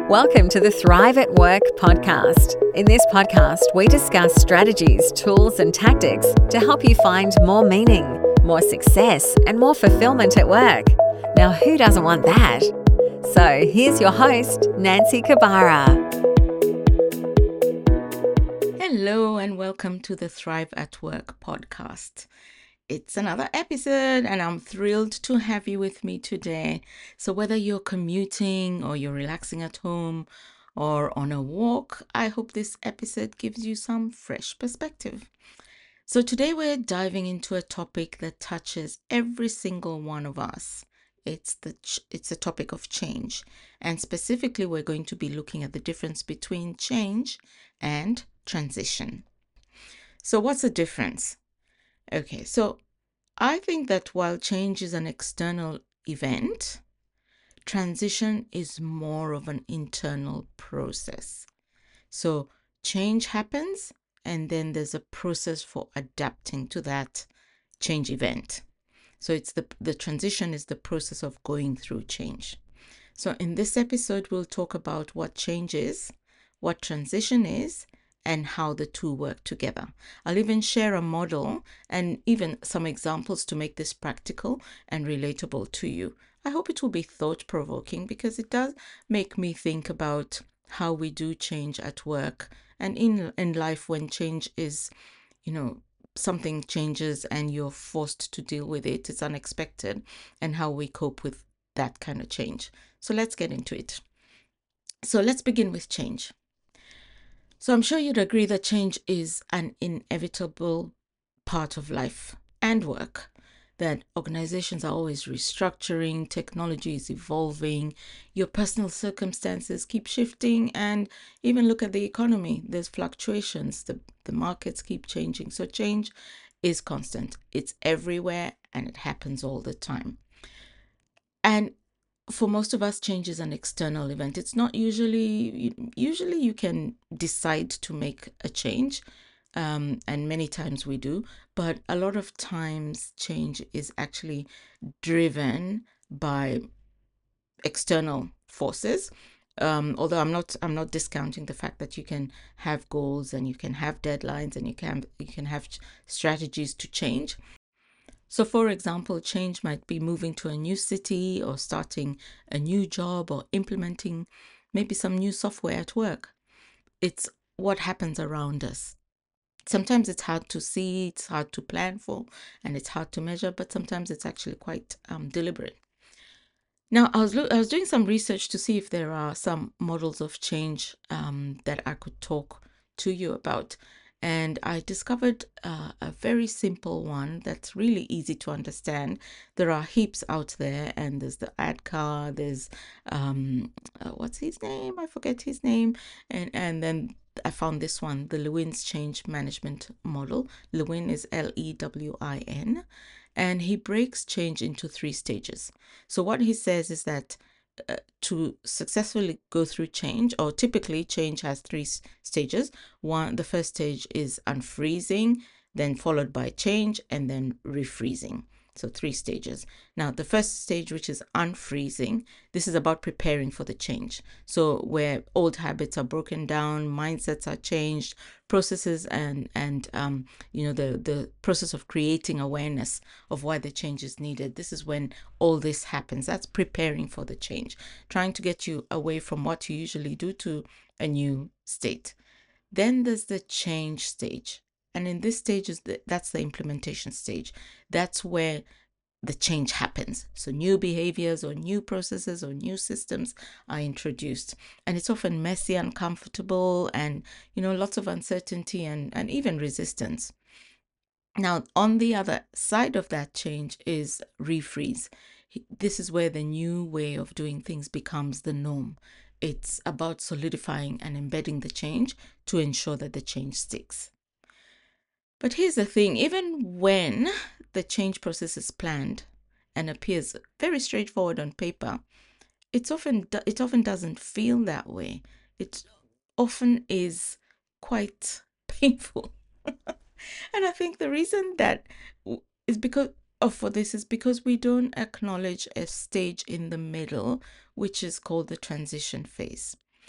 Welcome to the Thrive at Work podcast. In this podcast, we discuss strategies, tools, and tactics to help you find more meaning, more success, and more fulfillment at work. Now, who doesn't want that? So, here's your host, Nancy Kabara. Hello, and welcome to the Thrive at Work podcast. It's another episode, and I'm thrilled to have you with me today. So whether you're commuting or you're relaxing at home or on a walk, I hope this episode gives you some fresh perspective. So today we're diving into a topic that touches every single one of us. It's a topic of change, and specifically we're going to be looking at the difference between change and transition. So what's the difference? Okay, so I think that while change is an external event, transition is more of an internal process. So change happens, and then there's a process for adapting to that change event. So it's the transition is the process of going through change. So in this episode, we'll talk about what change is, what transition is, and how the two work together. I'll even share a model and even some examples to make this practical and relatable to you. I hope it will be thought-provoking because it does make me think about how we do change at work and in life when change is, something changes and you're forced to deal with it. It's unexpected, and how we cope with that kind of change. So let's get into it. So let's begin with change. So I'm sure you'd agree that change is an inevitable part of life and work, that organizations are always restructuring, technology is evolving, your personal circumstances keep shifting, and even look at the economy. There's fluctuations, the markets keep changing. So change is constant. It's everywhere and it happens all the time. And for most of us, change is an external event. It's not usually you can decide to make a change, and many times we do, but a lot of times change is actually driven by external forces. Although I'm not discounting the fact that you can have goals and you can have deadlines and you can have strategies to change. So, for example, change might be moving to a new city or starting a new job or implementing maybe some new software at work. It's what happens around us. Sometimes it's hard to see, it's hard to plan for, and it's hard to measure, but sometimes it's actually quite deliberate. Now, I was doing some research to see if there are some models of change that I could talk to you about. And I discovered a very simple one that's really easy to understand. There are heaps out there, and there's the ADKAR, there's what's his name? I forget his name. And then I found this one, the Lewin's Change Management Model. Lewin is Lewin, and he breaks change into 3 stages. So what he says is that to successfully go through change, or typically change has 3 stages. The first stage is unfreezing, then followed by change, and then refreezing. So 3 stages. Now, the first stage, which is unfreezing, this is about preparing for the change. So where old habits are broken down, mindsets are changed, processes and the process of creating awareness of why the change is needed. This is when all this happens. That's preparing for the change, trying to get you away from what you usually do to a new state. Then there's the change stage. And in this stage, that's the implementation stage. That's where the change happens. So new behaviors or new processes or new systems are introduced. And it's often messy, uncomfortable, and, lots of uncertainty and even resistance. Now, on the other side of that change is refreeze. This is where the new way of doing things becomes the norm. It's about solidifying and embedding the change to ensure that the change sticks. But here's the thing, even when the change process is planned and appears very straightforward on paper, it often doesn't feel that way. It often is quite painful. And I think the reason that is because we don't acknowledge a stage in the middle, which is called the transition phase.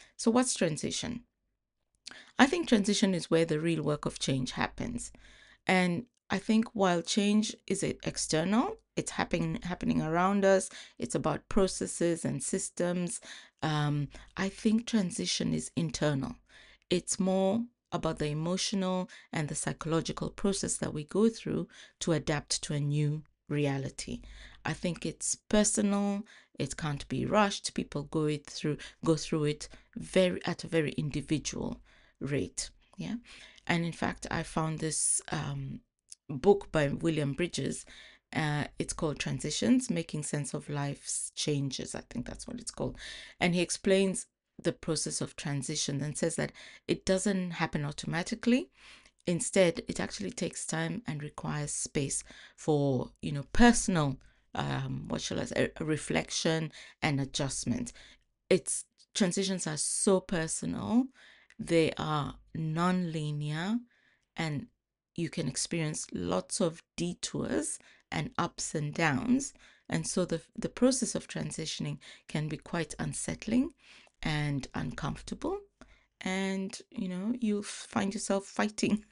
So what's transition? I think transition is where the real work of change happens. And I think while change is external, it's happening around us. It's about processes and systems. I think transition is internal. It's more about the emotional and the psychological process that we go through to adapt to a new reality. I think it's personal. It can't be rushed. People go through it very at a very individual rate. Yeah. And in fact, I found this book by William Bridges. It's called Transitions, Making Sense of Life's Changes. I think that's what it's called. And he explains the process of transition and says that it doesn't happen automatically. Instead, it actually takes time and requires space for, personal, what shall I say, a reflection and adjustment. It's transitions are so personal, they are non-linear, and you can experience lots of detours and ups and downs. And so the process of transitioning can be quite unsettling and uncomfortable. And you find yourself fighting.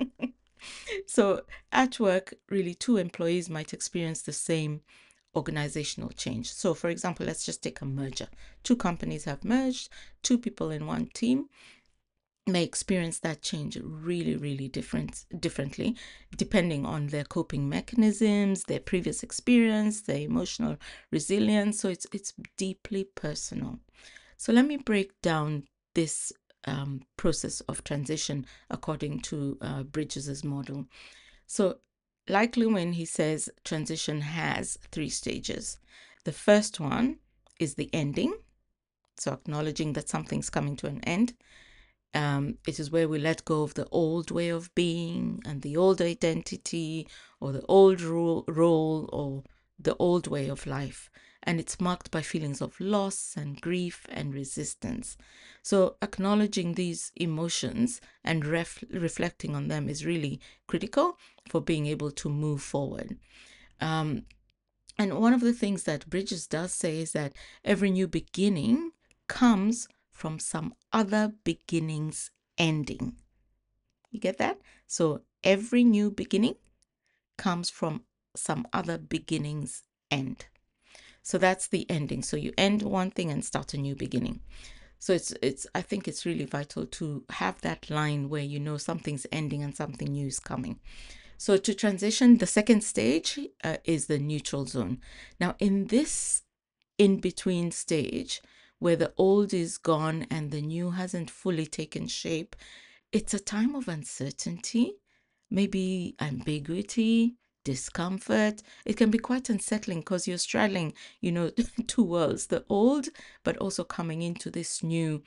So at work, really, two employees might experience the same organizational change. So, for example, let's just take a merger. Two companies have merged, two people in one team may experience that change really, really differently, depending on their coping mechanisms, their previous experience, their emotional resilience. So it's deeply personal. So let me break down this process of transition according to Bridges' model. So, like Lewin, he says transition has three stages. The first one is the ending, so acknowledging that something's coming to an end. It is where we let go of the old way of being and the old identity or the old role or the old way of life. And it's marked by feelings of loss and grief and resistance. So, acknowledging these emotions and reflecting on them is really critical for being able to move forward. And one of the things that Bridges does say is that every new beginning comes from some other beginning's ending. You get that? So every new beginning comes from some other beginning's end. So that's the ending. So you end one thing and start a new beginning. So it's I think it's really vital to have that line where you know something's ending and something new is coming. So to transition, the second stage is the neutral zone. Now in this in-between stage where the old is gone and the new hasn't fully taken shape, it's a time of uncertainty, maybe ambiguity, discomfort. It can be quite unsettling because you're straddling, two worlds, the old, but also coming into this new,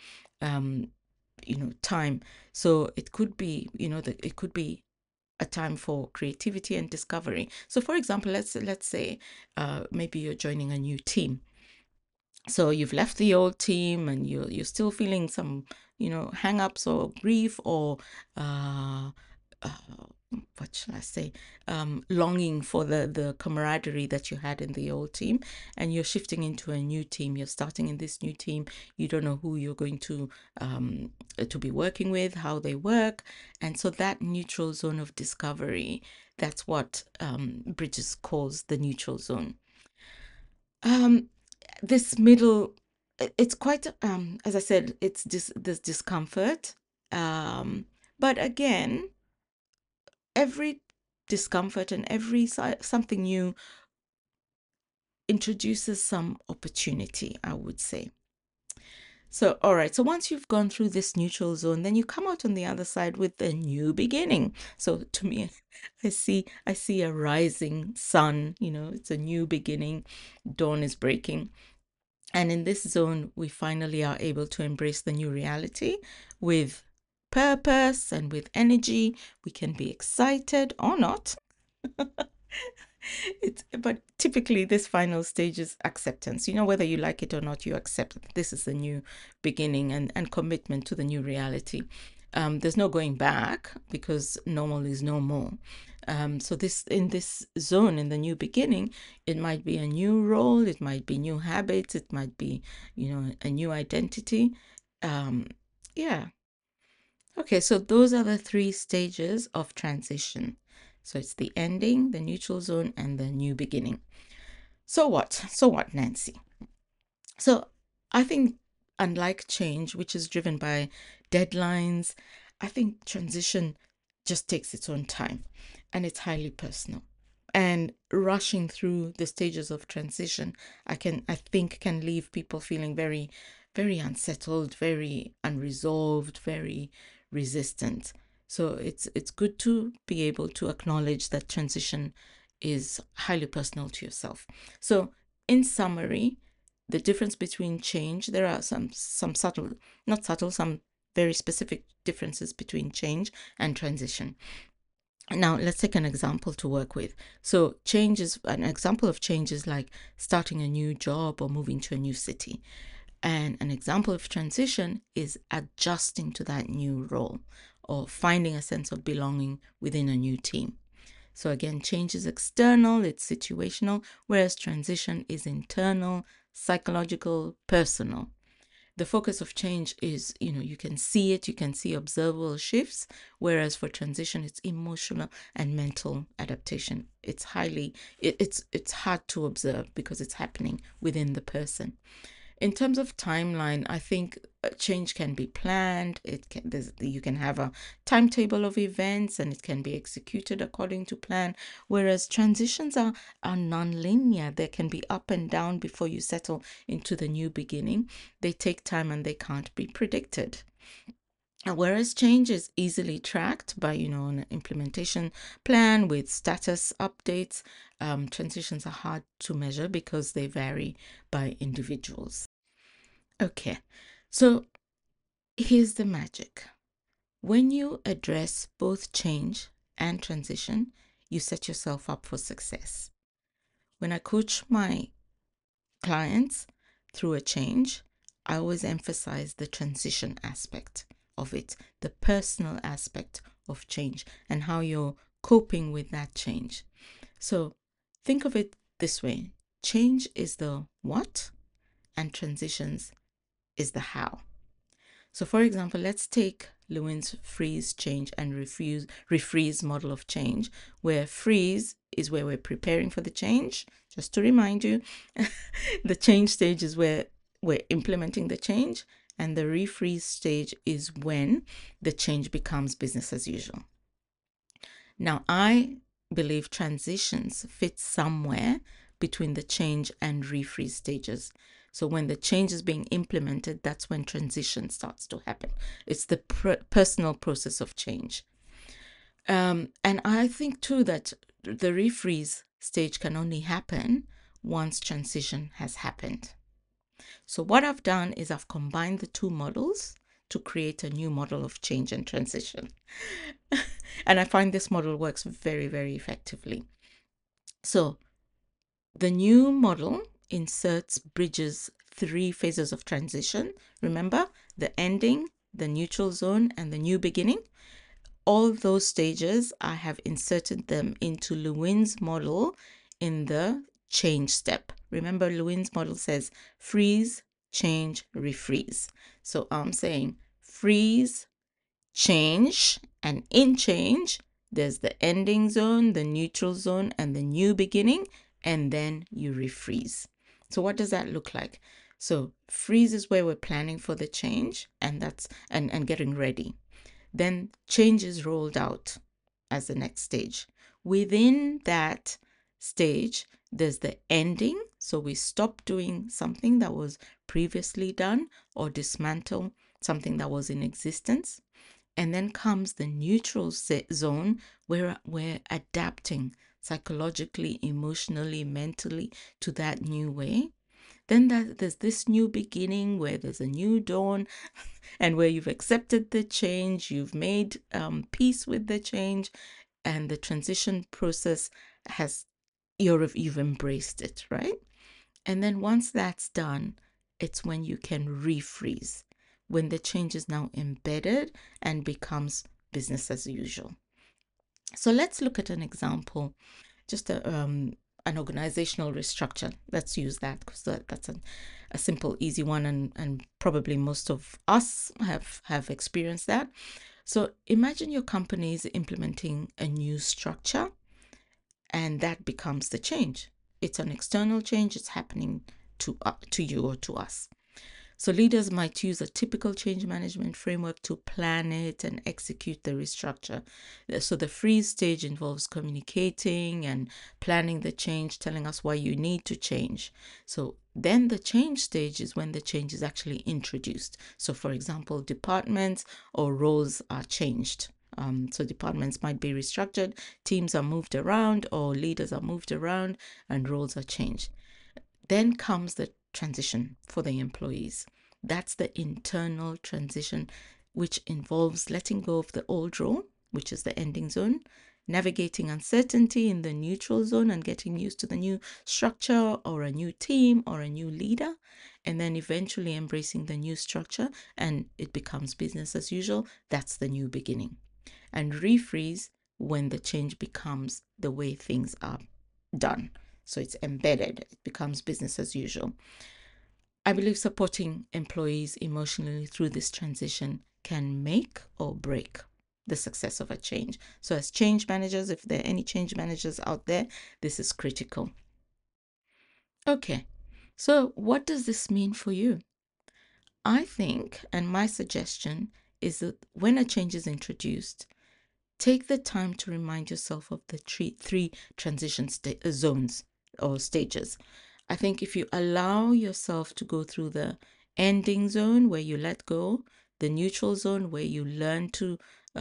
time. So it could be, it could be a time for creativity and discovery. So, for example, let's say maybe you're joining a new team. So you've left the old team and you're still feeling some, hang-ups or grief or uh, what shall I say, longing for the camaraderie that you had in the old team, and you're shifting into a new team. You're starting in this new team. You don't know who you're going to be working with, how they work, and so that neutral zone of discovery. That's what Bridges calls the neutral zone. This middle, it's quite as I said, it's this discomfort, but again, every discomfort and every something new introduces some opportunity, I would say. So, all right. So once you've gone through this neutral zone, then you come out on the other side with a new beginning. So to me, I see a rising sun, it's a new beginning. Dawn is breaking. And in this zone, we finally are able to embrace the new reality with purpose and with energy. We can be excited or not. But typically this final stage is acceptance. Whether you like it or not, you accept that this is the new beginning and commitment to the new reality. There's no going back because normal is no more. So in this zone, in the new beginning, it might be a new role, it might be new habits, it might be, a new identity. Yeah. Okay, so those are the three stages of transition. So it's the ending, the neutral zone, and the new beginning. So what? So what, Nancy? So I think, unlike change, which is driven by deadlines, I think transition just takes its own time and it's highly personal. And rushing through the stages of transition, I think can leave people feeling very, very unsettled, very unresolved, very resistant. So it's good to be able to acknowledge that transition is highly personal to yourself. So in summary, the difference between change, there are some subtle, not subtle, some very specific differences between change and transition. Now, let's take an example to work with. So, change is an example of change is like starting a new job or moving to a new city. And an example of transition is adjusting to that new role or finding a sense of belonging within a new team. So again, change is external, it's situational, whereas transition is internal, psychological, personal. The focus of change is, you can see it, you can see observable shifts, whereas for transition, it's emotional and mental adaptation. It's hard to observe because it's happening within the person. In terms of timeline, I think change can be planned. You can have a timetable of events and it can be executed according to plan. Whereas transitions are non-linear. They can be up and down before you settle into the new beginning. They take time and they can't be predicted. And whereas change is easily tracked by, an implementation plan with status updates, transitions are hard to measure because they vary by individuals. Okay, so here's the magic. When you address both change and transition, you set yourself up for success. When I coach my clients through a change, I always emphasize the transition aspect of it, the personal aspect of change, and how you're coping with that change. So think of it this way: change is the what, and transitions is the how. So, for example, let's take Lewin's freeze, change, and refreeze model of change, where freeze is where we're preparing for the change. Just to remind you, the change stage is where we're implementing the change, and the refreeze stage is when the change becomes business as usual. Now, I believe transitions fit somewhere between the change and refreeze stages. So when the change is being implemented, that's when transition starts to happen. It's the personal process of change. And I think too that the refreeze stage can only happen once transition has happened. So what I've done is I've combined the two models to create a new model of change and transition. And I find this model works very, very effectively. So the new model bridges three phases of transition. Remember, the ending, the neutral zone, and the new beginning. All those stages, I have inserted them into Lewin's model in the change step. Remember, Lewin's model says freeze, change, refreeze. So I'm saying freeze, change, and in change, there's the ending zone, the neutral zone, and the new beginning, and then you refreeze. So what does that look like? So freeze is where we're planning for the change and getting ready. Then change is rolled out as the next stage. Within that stage, there's the ending. So we stop doing something that was previously done or dismantle something that was in existence. And then comes the neutral zone where we're adapting psychologically, emotionally, mentally to that new way. Then there's this new beginning where there's a new dawn and where you've accepted the change, you've made peace with the change, and the transition process you've embraced it, right? And then once that's done, it's when you can refreeze, when the change is now embedded and becomes business as usual. So let's look at an example, just an organizational restructure. Let's use that because that's a simple, easy one, and probably most of us have experienced that. So imagine your company is implementing a new structure, and that becomes the change. It's an external change. It's happening to you or to us. So leaders might use a typical change management framework to plan it and execute the restructure. So the freeze stage involves communicating and planning the change, telling us why you need to change. So then the change stage is when the change is actually introduced. So for example, departments or roles are changed. So departments might be restructured, teams are moved around, or leaders are moved around, and roles are changed. Then comes the transition for the employees. That's the internal transition, which involves letting go of the old role, which is the ending zone, navigating uncertainty in the neutral zone and getting used to the new structure or a new team or a new leader, and then eventually embracing the new structure and it becomes business as usual. That's the new beginning. And refreeze when the change becomes the way things are done. So it's embedded, it becomes business as usual. I believe supporting employees emotionally through this transition can make or break the success of a change. So as change managers, if there are any change managers out there, this is critical. Okay, so what does this mean for you? I think, and my suggestion is that when a change is introduced, take the time to remind yourself of the three transition zones or stages. I think if you allow yourself to go through the ending zone where you let go, the neutral zone where you learn to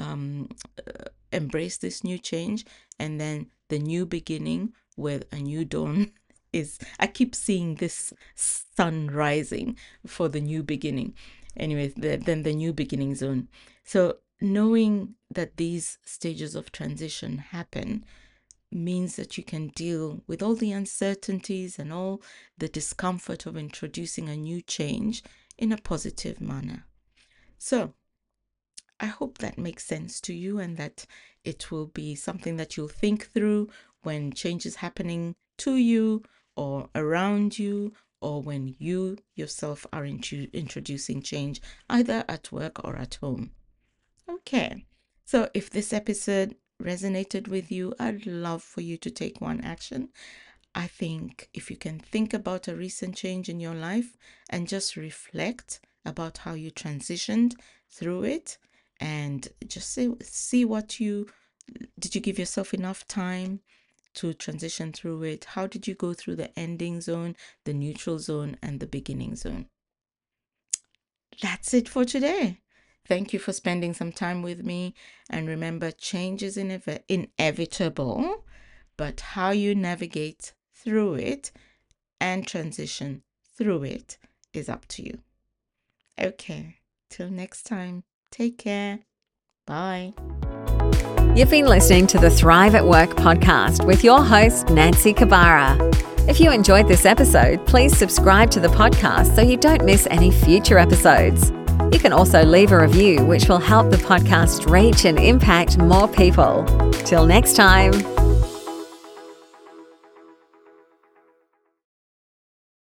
embrace this new change, and then the new beginning where a new dawn is. I keep seeing this sun rising for the new beginning. Anyway, then the new beginning zone. So knowing that these stages of transition happen means that you can deal with all the uncertainties and all the discomfort of introducing a new change in a positive manner. So I hope that makes sense to you and that it will be something that you'll think through when change is happening to you or around you, or when you yourself are introducing change either at work or at home. Okay, so if this episode resonated with you, I'd love for you to take one action. I think if you can think about a recent change in your life and just reflect about how you transitioned through it, and just see what did you give yourself enough time to transition through it? How did you go through the ending zone, the neutral zone, and the beginning zone? That's it for today. Thank you for spending some time with me. And remember, change is inevitable, but how you navigate through it and transition through it is up to you. Okay, till next time, take care. Bye. You've been listening to the Thrive at Work podcast with your host, Nancy Kabara. If you enjoyed this episode, please subscribe to the podcast so you don't miss any future episodes. You can also leave a review, which will help the podcast reach and impact more people. Till next time.